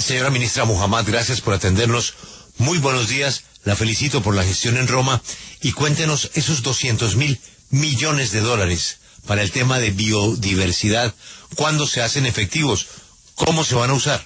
Señora ministra Muhammad, gracias por atendernos. Muy buenos días, la felicito por la gestión en Roma y cuéntenos esos 200.000 millones de dólares para el tema de biodiversidad. ¿Cuándo se hacen efectivos? ¿Cómo se van a usar?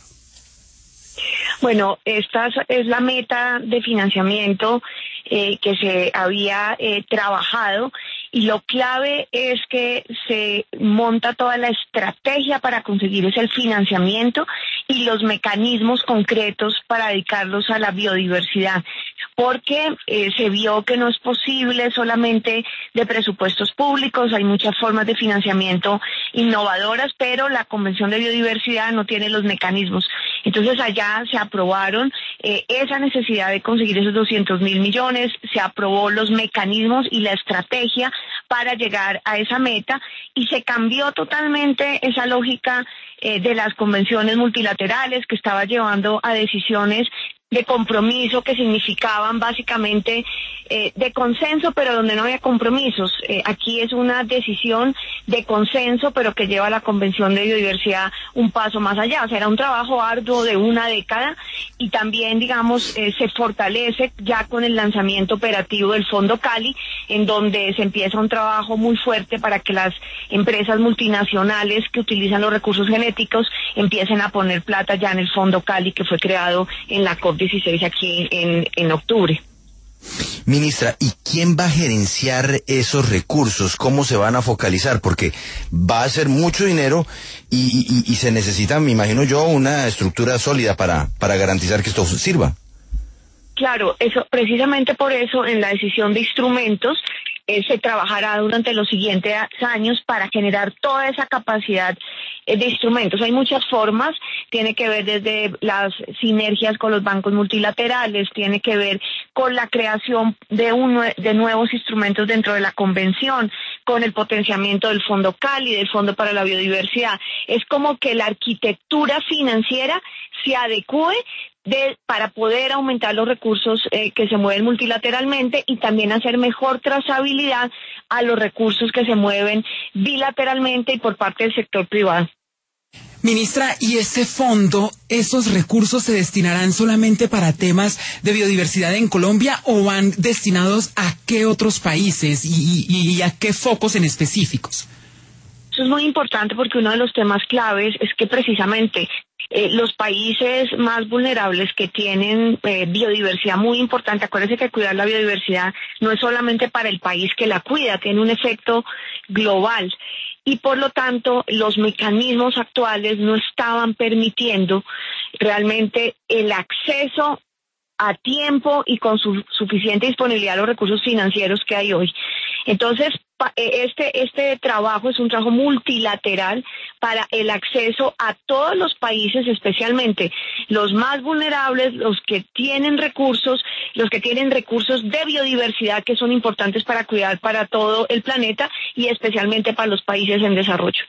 Bueno, esta es la meta de financiamiento que se había trabajado, y lo clave es que se monta toda la estrategia para conseguir ese financiamiento y los mecanismos concretos para dedicarlos a la biodiversidad, porque se vio que no es posible solamente de presupuestos públicos. Hay muchas formas de financiamiento innovadoras, pero la Convención de Biodiversidad no tiene los mecanismos. Entonces allá se aprobaron esa necesidad de conseguir esos 200.000 millones, se aprobó los mecanismos y la estrategia para llegar a esa meta, y se cambió totalmente esa lógica de las convenciones multilaterales que estaba llevando a decisiones de compromiso que significaban básicamente de consenso, pero donde no había compromisos. Aquí es una decisión de consenso, pero que lleva a la Convención de Biodiversidad un paso más allá. O sea, era un trabajo arduo de una década, y también, digamos, se fortalece ya con el lanzamiento operativo del Fondo Cali, en donde se empieza un trabajo muy fuerte para que las empresas multinacionales que utilizan los recursos genéticos empiecen a poner plata ya en el Fondo Cali, que fue creado en la COP16 aquí en octubre. Ministra, ¿y quién va a gerenciar esos recursos? ¿Cómo se van a focalizar? Porque va a ser mucho dinero y se necesita, me imagino yo, una estructura sólida para garantizar que esto sirva. Claro, eso, precisamente por eso en la decisión de instrumentos se trabajará durante los siguientes años para generar toda esa capacidad de instrumentos. Hay muchas formas, tiene que ver desde las sinergias con los bancos multilaterales, tiene que ver con la creación de nuevos instrumentos dentro de la convención, con el potenciamiento del Fondo Cali, del Fondo para la Biodiversidad. Es como que la arquitectura financiera se adecue para poder aumentar los recursos que se mueven multilateralmente, y también hacer mejor trazabilidad a los recursos que se mueven bilateralmente y por parte del sector privado. Ministra, ¿y ese fondo, esos recursos se destinarán solamente para temas de biodiversidad en Colombia o van destinados a qué otros países y a qué focos en específicos? Eso es muy importante porque uno de los temas claves es que precisamente los países más vulnerables que tienen biodiversidad muy importante, acuérdense que cuidar la biodiversidad no es solamente para el país que la cuida, tiene un efecto global, y por lo tanto los mecanismos actuales no estaban permitiendo realmente el acceso a tiempo y con suficiente disponibilidad de los recursos financieros que hay hoy. Entonces, este trabajo es un trabajo multilateral para el acceso a todos los países, especialmente los más vulnerables, los que tienen recursos de biodiversidad que son importantes para cuidar para todo el planeta y especialmente para los países en desarrollo.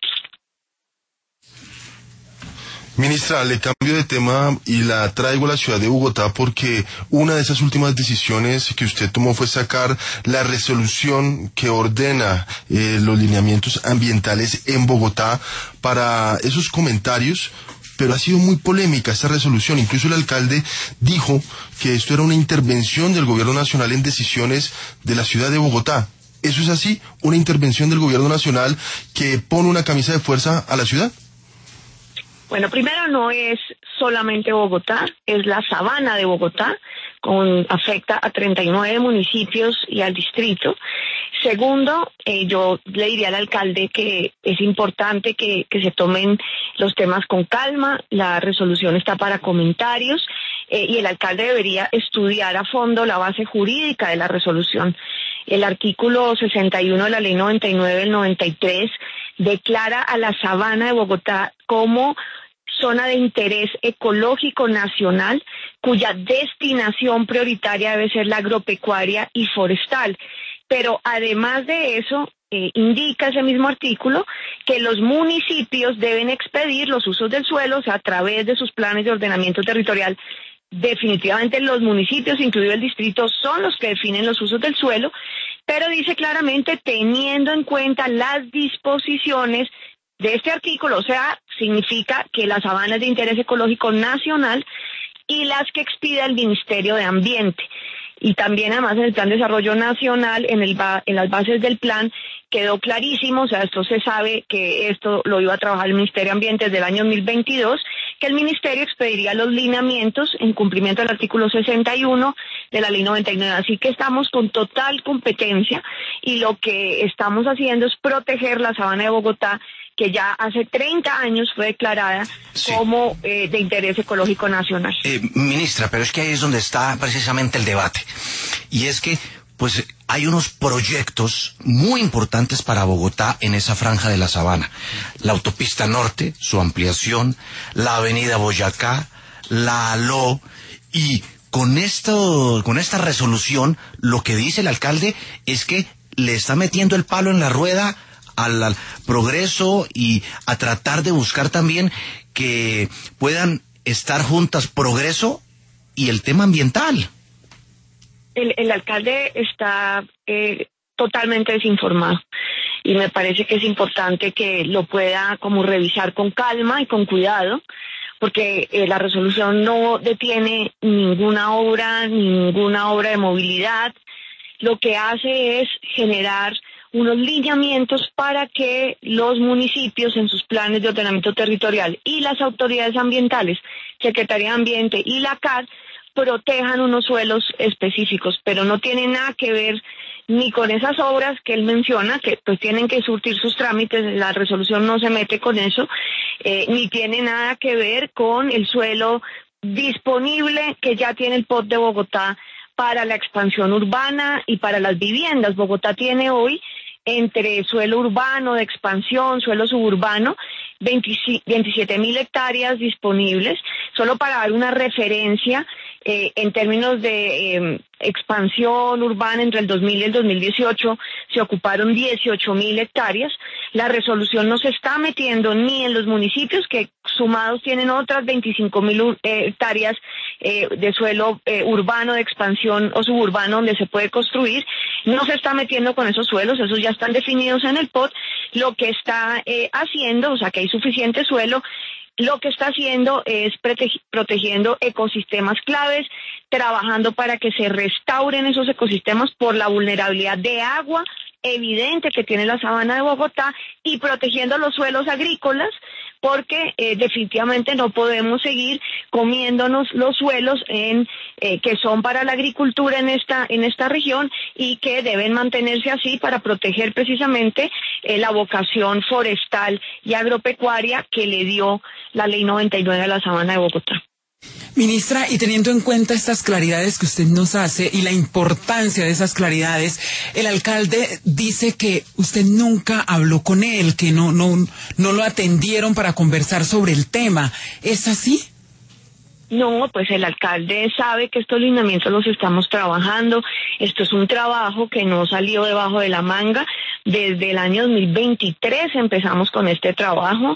Ministra, le cambio de tema y la traigo a la ciudad de Bogotá porque una de esas últimas decisiones que usted tomó fue sacar la resolución que ordena los lineamientos ambientales en Bogotá para esos comentarios, pero ha sido muy polémica esta resolución. Incluso el alcalde dijo que esto era una intervención del gobierno nacional en decisiones de la ciudad de Bogotá. ¿Eso es así? ¿Una intervención del gobierno nacional que pone una camisa de fuerza a la ciudad? Bueno, primero no es solamente Bogotá, es la sabana de Bogotá, afecta a 39 municipios y al distrito. Segundo, yo le diría al alcalde que es importante que se tomen los temas con calma, la resolución está para comentarios, y el alcalde debería estudiar a fondo la base jurídica de la resolución. El artículo 61 de la Ley 99 del 93 declara a la sabana de Bogotá como zona de interés ecológico nacional, cuya destinación prioritaria debe ser la agropecuaria y forestal. Pero además de eso, indica ese mismo artículo que los municipios deben expedir los usos del suelo, o sea, a través de sus planes de ordenamiento territorial. Definitivamente los municipios, incluido el distrito, son los que definen los usos del suelo, pero dice claramente teniendo en cuenta las disposiciones de este artículo, o sea, significa que la sabana es de interés ecológico nacional y las que expida el Ministerio de Ambiente. Y también además en el Plan de Desarrollo Nacional, en las bases del plan, quedó clarísimo, o sea, esto se sabe que esto lo iba a trabajar el Ministerio de Ambiente desde el año 2022, que el Ministerio expediría los lineamientos en cumplimiento del artículo 61 de la Ley 99. Así que estamos con total competencia y lo que estamos haciendo es proteger la sabana de Bogotá, que ya hace 30 años fue declarada como de interés ecológico nacional. Ministra, pero es que ahí es donde está precisamente el debate. Y es que, pues, hay unos proyectos muy importantes para Bogotá en esa franja de la sabana. La autopista norte, su ampliación, la avenida Boyacá, la ALO, y con esta resolución, lo que dice el alcalde es que le está metiendo el palo en la rueda al progreso y a tratar de buscar también que puedan estar juntas progreso y el tema ambiental. El alcalde está totalmente desinformado y me parece que es importante que lo pueda como revisar con calma y con cuidado, porque la resolución no detiene ninguna obra de movilidad. Lo que hace es generar unos lineamientos para que los municipios en sus planes de ordenamiento territorial y las autoridades ambientales, Secretaría de Ambiente y la CAR, protejan unos suelos específicos, pero no tiene nada que ver ni con esas obras que él menciona, que pues tienen que surtir sus trámites, la resolución no se mete con eso, ni tiene nada que ver con el suelo disponible que ya tiene el POT de Bogotá para la expansión urbana y para las viviendas. Bogotá tiene hoy entre suelo urbano de expansión, suelo suburbano, 27.000 hectáreas disponibles. Solo para dar una referencia, en términos de expansión urbana entre el 2000 y el 2018 se ocuparon 18.000 hectáreas. La resolución no se está metiendo ni en los municipios, que sumados tienen otras 25.000 hectáreas de suelo urbano de expansión o suburbano donde se puede construir. No se está metiendo con esos suelos, esos ya están definidos en el POT. Lo que está haciendo, o sea que hay suficiente suelo, lo que está haciendo es protegiendo ecosistemas claves, trabajando para que se restauren esos ecosistemas por la vulnerabilidad de agua evidente que tiene la sabana de Bogotá y protegiendo los suelos agrícolas, porque definitivamente no podemos seguir comiéndonos los suelos que son para la agricultura en esta región y que deben mantenerse así para proteger precisamente la vocación forestal y agropecuaria que le dio la Ley 99 a la sabana de Bogotá. Ministra, y teniendo en cuenta estas claridades que usted nos hace y la importancia de esas claridades, el alcalde dice que usted nunca habló con él, que no lo atendieron para conversar sobre el tema. ¿Es así? No, pues el alcalde sabe que estos lineamientos los estamos trabajando. Esto es un trabajo que no salió debajo de la manga. Desde el año 2023 empezamos con este trabajo.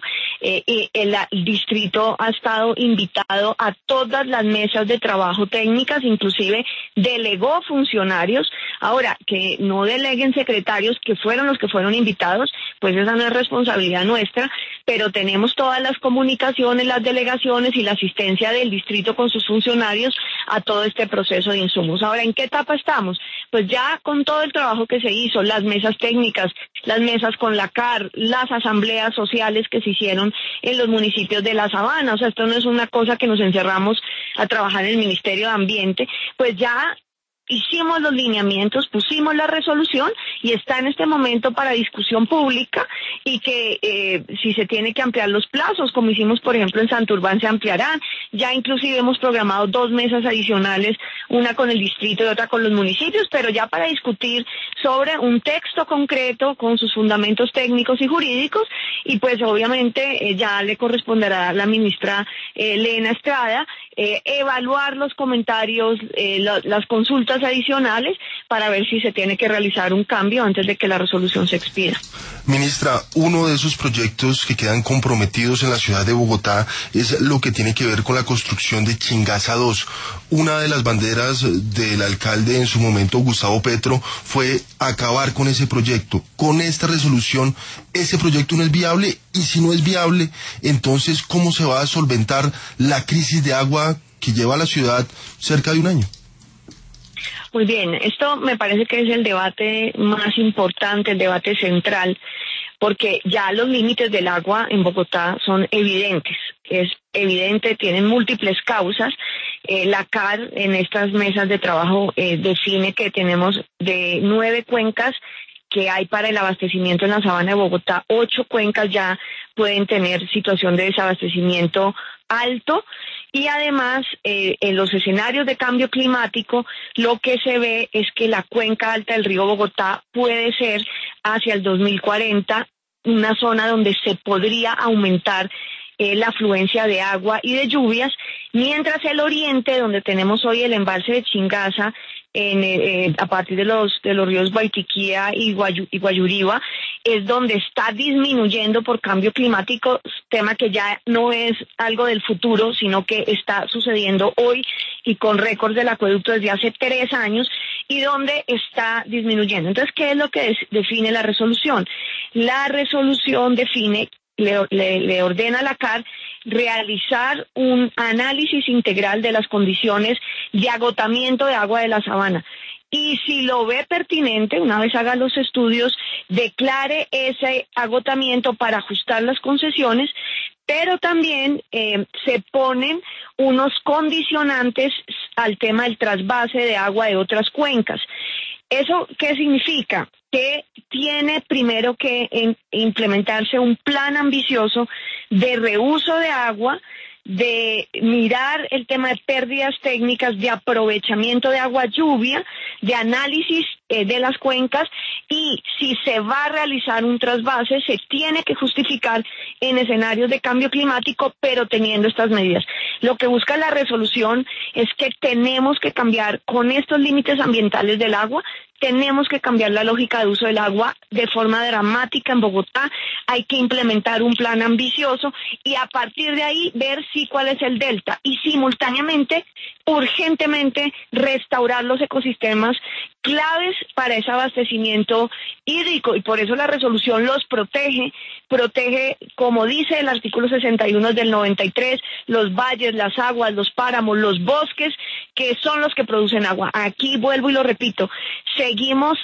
El distrito ha estado invitado a todas las mesas de trabajo técnicas, inclusive delegó funcionarios. Ahora, que no deleguen secretarios, que fueron los que fueron invitados, pues esa no es responsabilidad nuestra, pero tenemos todas las comunicaciones, las delegaciones y la asistencia del distrito con sus funcionarios a todo este proceso de insumos. Ahora, ¿en qué etapa estamos? Pues ya con todo el trabajo que se hizo, las mesas técnicas, las mesas con la CAR, las asambleas sociales que se hicieron en los municipios de la sabana, o sea, esto no es una cosa que nos encerramos a trabajar en el Ministerio de Ambiente, pues ya hicimos los lineamientos, pusimos la resolución y está en este momento para discusión pública y que si se tiene que ampliar los plazos, como hicimos por ejemplo en Santurbán, se ampliarán. Ya inclusive hemos programado 2 mesas adicionales, una con el distrito y otra con los municipios, pero ya para discutir sobre un texto concreto con sus fundamentos técnicos y jurídicos, y pues obviamente ya le corresponderá a la ministra Lena Estrada evaluar los comentarios, las consultas adicionales para ver si se tiene que realizar un cambio antes de que la resolución se expida. Ministra, uno de esos proyectos que quedan comprometidos en la ciudad de Bogotá es lo que tiene que ver con la construcción de Chingaza 2. Una de las banderas del alcalde en su momento, Gustavo Petro, fue acabar con ese proyecto. con esta resolución ese proyecto no es viable, y si no es viable, entonces ¿cómo se va a solventar la crisis de agua que lleva a la ciudad cerca de un año? Muy bien, esto me parece que es el debate más importante, el debate central, porque ya los límites del agua en Bogotá son evidentes. Es evidente, tienen múltiples causas. La CAR en estas mesas de trabajo define que tenemos de 9 cuencas que hay para el abastecimiento en la sabana de Bogotá, 8 cuencas ya pueden tener situación de desabastecimiento alto, y además en los escenarios de cambio climático lo que se ve es que la cuenca alta del río Bogotá puede ser hacia el 2040 una zona donde se podría aumentar la afluencia de agua y de lluvias, mientras el oriente, donde tenemos hoy el embalse de Chingaza, a partir de los ríos Guaitiquía y Guayuriba, es donde está disminuyendo por cambio climático, tema que ya no es algo del futuro, sino que está sucediendo hoy y con récords del acueducto desde hace 3 años, y donde está disminuyendo. Entonces, ¿qué es lo que define la resolución? La resolución define, le ordena a la CAR realizar un análisis integral de las condiciones de agotamiento de agua de la sabana. Y si lo ve pertinente, una vez haga los estudios, declare ese agotamiento para ajustar las concesiones, pero también se ponen unos condicionantes al tema del trasvase de agua de otras cuencas. ¿Eso qué significa? Que tiene primero que implementarse un plan ambicioso de reuso de agua, de mirar el tema de pérdidas técnicas, de aprovechamiento de agua lluvia, de análisis de las cuencas, y si se va a realizar un trasvase se tiene que justificar en escenarios de cambio climático, pero teniendo estas medidas. Lo que busca la resolución es que tenemos que cambiar con estos límites ambientales del agua, tenemos que cambiar la lógica de uso del agua de forma dramática en Bogotá, hay que implementar un plan ambicioso y a partir de ahí ver cuál es el delta, y simultáneamente, urgentemente, restaurar los ecosistemas claves para ese abastecimiento hídrico, y por eso la resolución los protege, como dice el artículo 61 del 93, los valles, las aguas, los páramos, los bosques, que son los que producen agua. Aquí vuelvo y lo repito, seguimos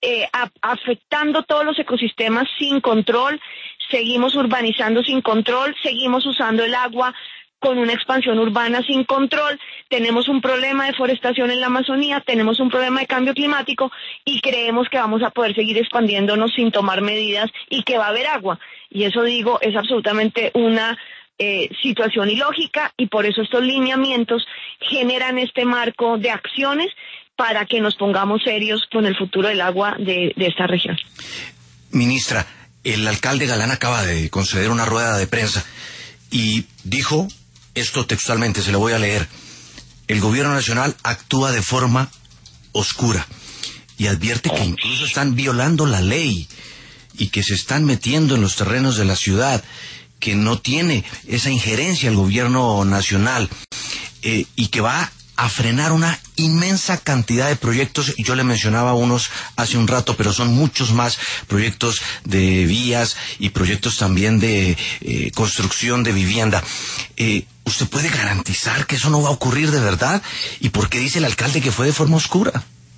afectando todos los ecosistemas sin control, seguimos urbanizando sin control, seguimos usando el agua con una expansión urbana sin control, tenemos un problema de deforestación en la Amazonía, tenemos un problema de cambio climático y creemos que vamos a poder seguir expandiéndonos sin tomar medidas y que va a haber agua. Y eso, digo, es absolutamente una situación ilógica, y por eso estos lineamientos generan este marco de acciones para que nos pongamos serios con el futuro del agua de esta región. Ministra, el alcalde Galán acaba de conceder una rueda de prensa y dijo esto textualmente, se lo voy a leer: el gobierno nacional actúa de forma oscura y advierte que incluso están violando la ley y que se están metiendo en los terrenos de la ciudad, que no tiene esa injerencia el gobierno nacional y que va a frenar una inmensa cantidad de proyectos. Yo le mencionaba unos hace un rato, pero son muchos más proyectos de vías y proyectos también de construcción de vivienda. ¿Usted puede garantizar que eso no va a ocurrir de verdad? ¿Y por qué dice el alcalde que fue de forma oscura?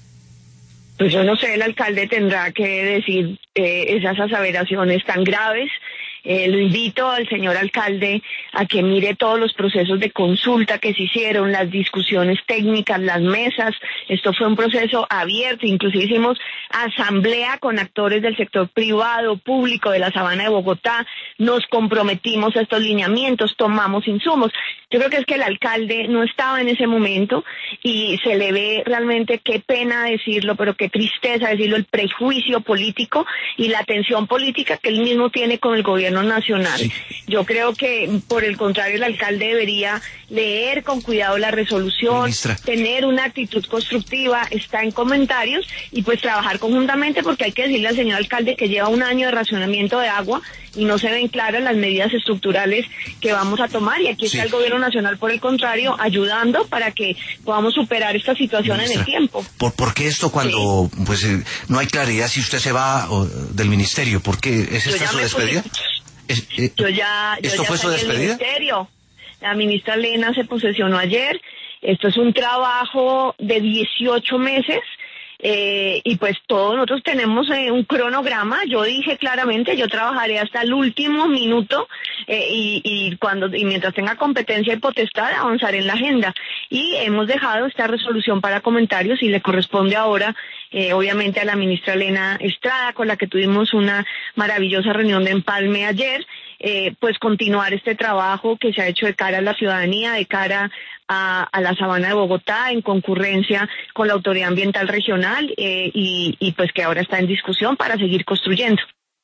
Pues yo no sé, el alcalde tendrá que decir esas aseveraciones tan graves. Lo invito al señor alcalde a que mire todos los procesos de consulta que se hicieron, las discusiones técnicas, las mesas. Esto fue un proceso abierto, inclusive hicimos asamblea con actores del sector privado, público de la Sabana de Bogotá, nos comprometimos a estos lineamientos, tomamos insumos. Yo creo que es que el alcalde no estaba en ese momento y se le ve realmente, qué pena decirlo, pero qué tristeza decirlo, el prejuicio político y la tensión política que él mismo tiene con el gobierno nacional. Sí. Yo creo que, por el contrario, el alcalde debería leer con cuidado la resolución, ministra, tener una actitud constructiva, está en comentarios, y pues trabajar conjuntamente, porque hay que decirle al señor alcalde que lleva un año de racionamiento de agua y no se ven claras las medidas estructurales que vamos a tomar, y aquí está el gobierno nacional, por el contrario, ayudando para que podamos superar esta situación en el tiempo. ¿Por qué esto cuando no hay claridad si usted se va del ministerio? ¿Por qué? ¿Es esta su despedida? ¿Esto fue su despedida? La ministra Lena se posesionó ayer. Esto es un trabajo de 18 meses. Y pues todos nosotros tenemos un cronograma. Yo dije claramente, yo trabajaré hasta el último minuto, y mientras tenga competencia y potestad avanzaré en la agenda. Y hemos dejado esta resolución para comentarios, y le corresponde ahora obviamente a la ministra Elena Estrada, con la que tuvimos una maravillosa reunión de empalme ayer, pues continuar este trabajo que se ha hecho de cara a la ciudadanía, de cara a la Sabana de Bogotá, en concurrencia con la Autoridad Ambiental Regional, y pues que ahora está en discusión para seguir construyendo.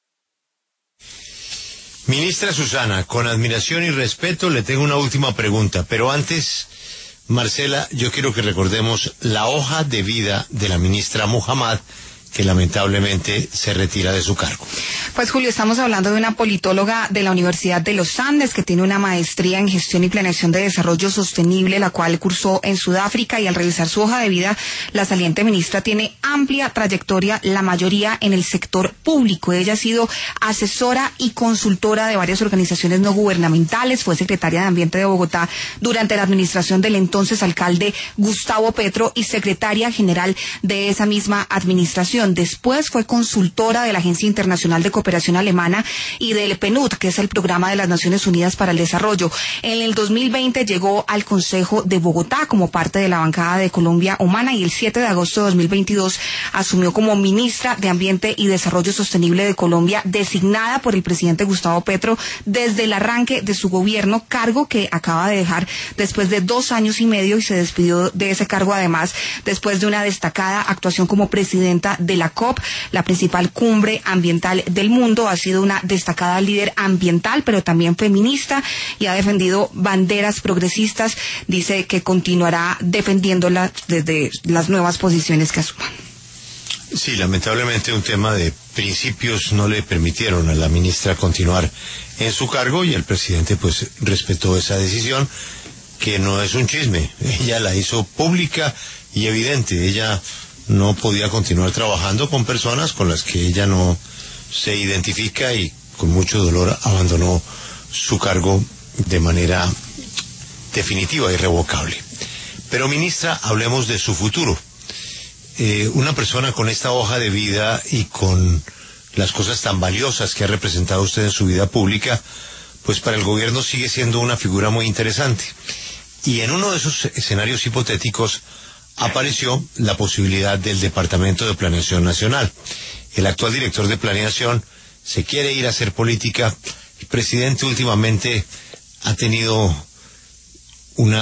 Ministra Susana, con admiración y respeto le tengo una última pregunta, pero antes, Marcela, yo quiero que recordemos la hoja de vida de la ministra Muhammad, que lamentablemente se retira de su cargo. Pues Julio, estamos hablando de una politóloga de la Universidad de los Andes que tiene una maestría en gestión y planeación de desarrollo sostenible, la cual cursó en Sudáfrica, y al revisar su hoja de vida, la saliente ministra tiene amplia trayectoria, la mayoría en el sector público. Ella ha sido asesora y consultora de varias organizaciones no gubernamentales, fue secretaria de Ambiente de Bogotá durante la administración del entonces alcalde Gustavo Petro y secretaria general de esa misma administración. Después fue consultora de la Agencia Internacional de Cooperación Alemana y del PNUD, que es el Programa de las Naciones Unidas para el Desarrollo. En el 2020 llegó al Consejo de Bogotá como parte de la bancada de Colombia Humana, y el 7 de agosto de 2022 asumió como ministra de Ambiente y Desarrollo Sostenible de Colombia, designada por el presidente Gustavo Petro desde el arranque de su gobierno, cargo que acaba de dejar después de 2 años y medio, y se despidió de ese cargo además después de una destacada actuación como presidenta de la COP, la principal cumbre ambiental del mundo. Ha sido una destacada líder ambiental, pero también feminista, y ha defendido banderas progresistas. Dice que continuará defendiéndolas desde las nuevas posiciones que asuma. Sí, lamentablemente un tema de principios no le permitieron a la ministra continuar en su cargo, y el presidente pues respetó esa decisión, que no es un chisme. Ella la hizo pública y evidente. Ella no podía continuar trabajando con personas con las que ella no se identifica, y con mucho dolor abandonó su cargo de manera definitiva, irrevocable. Pero ministra, hablemos de su futuro. Una persona con esta hoja de vida y con las cosas tan valiosas que ha representado usted en su vida pública, pues para el gobierno sigue siendo una figura muy interesante. Y en uno de esos escenarios hipotéticos apareció la posibilidad del Departamento de Planeación Nacional. El actual director de Planeación se quiere ir a hacer política. El presidente últimamente ha tenido un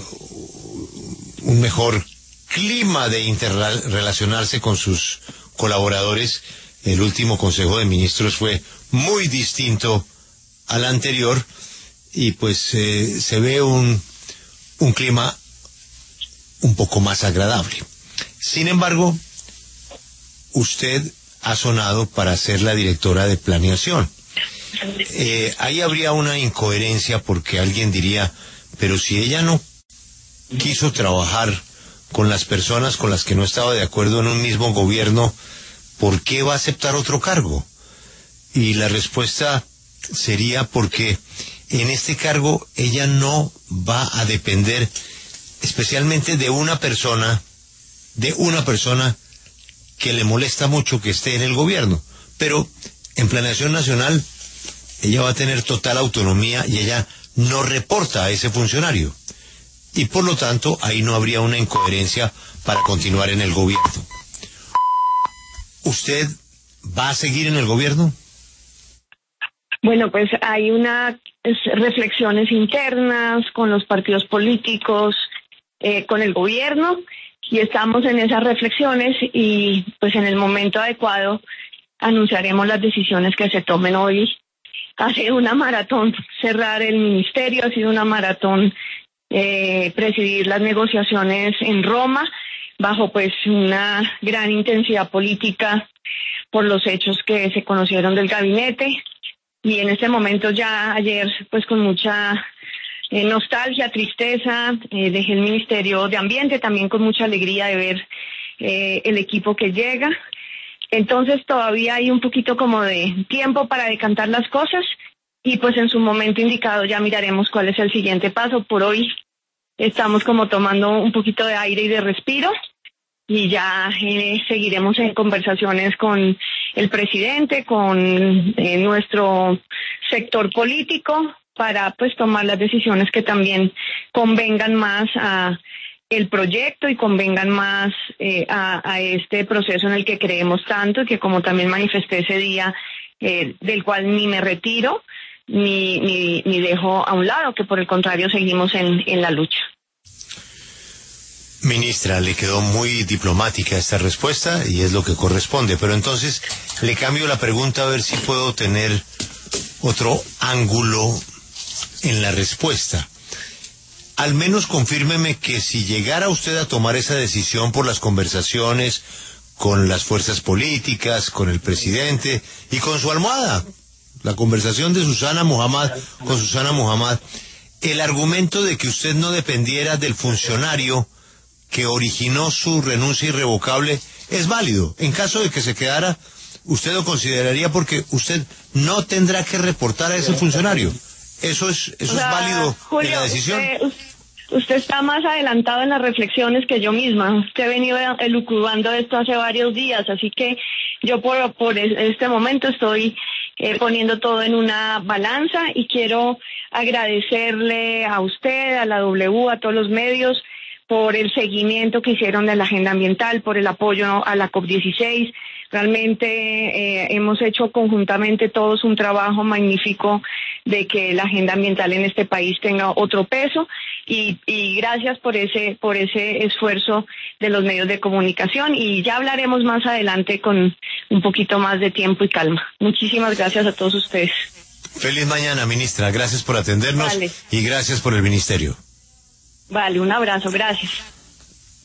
mejor clima de interrelacionarse con sus colaboradores. El último Consejo de Ministros fue muy distinto al anterior, y pues se ve un clima un poco más agradable. Sin embargo, usted ha sonado para ser la directora de Planeación. Ahí habría una incoherencia, porque alguien diría, pero si ella no quiso trabajar con las personas con las que no estaba de acuerdo en un mismo gobierno, ¿por qué va a aceptar otro cargo? Y la respuesta sería porque en este cargo ella no va a depender especialmente de una persona que le molesta mucho que esté en el gobierno. Pero en Planeación Nacional ella va a tener total autonomía, y ella no reporta a ese funcionario. Y por lo tanto ahí no habría una incoherencia para continuar en el gobierno. ¿Usted va a seguir en el gobierno? Bueno, pues hay unas reflexiones internas con los partidos políticos, con el gobierno, y estamos en esas reflexiones, y pues en el momento adecuado anunciaremos las decisiones que se tomen hoy. Ha sido una maratón cerrar el ministerio, ha sido una maratón presidir las negociaciones en Roma, bajo pues una gran intensidad política por los hechos que se conocieron del gabinete. y en este momento ya ayer pues con mucha nostalgia, tristeza, dejé el Ministerio de Ambiente también con mucha alegría de ver el equipo que llega. Entonces todavía hay un poquito como de tiempo para decantar las cosas y pues en su momento indicado ya miraremos cuál es el siguiente paso. Por hoy estamos como tomando un poquito de aire y de respiro y ya seguiremos en conversaciones con el presidente, con nuestro sector político para pues tomar las decisiones que también convengan más a el proyecto y convengan más a este proceso en el que creemos tanto y que como también manifesté ese día, del cual ni me retiro ni dejo a un lado, que por el contrario seguimos en la lucha. Ministra, le quedó muy diplomática esta respuesta y es lo que corresponde, pero entonces le cambio la pregunta a ver si puedo tener otro ángulo en la respuesta. Al menos confírmeme que si llegara usted a tomar esa decisión por las conversaciones con las fuerzas políticas, con el presidente y con su almohada, la conversación de Susana Muhammad con Susana Muhammad, el argumento de que usted no dependiera del funcionario que originó su renuncia irrevocable es válido. En caso de que se quedara, usted lo consideraría porque usted no tendrá que reportar a ese funcionario. Eso es válido, Julio, en la decisión. Usted está más adelantado en las reflexiones que yo misma. Usted ha venido elucubrando esto hace varios días, así que yo por este momento estoy poniendo todo en una balanza y quiero agradecerle a usted, a la W, a todos los medios por el seguimiento que hicieron de la agenda ambiental, por el apoyo a la COP16. Realmente hemos hecho conjuntamente todos un trabajo magnífico de que la agenda ambiental en este país tenga otro peso y gracias por ese esfuerzo de los medios de comunicación y ya hablaremos más adelante con un poquito más de tiempo y calma. Muchísimas gracias a todos ustedes. Feliz mañana, ministra. Gracias por atendernos. Vale. Y gracias por el ministerio. Vale, un abrazo. Gracias.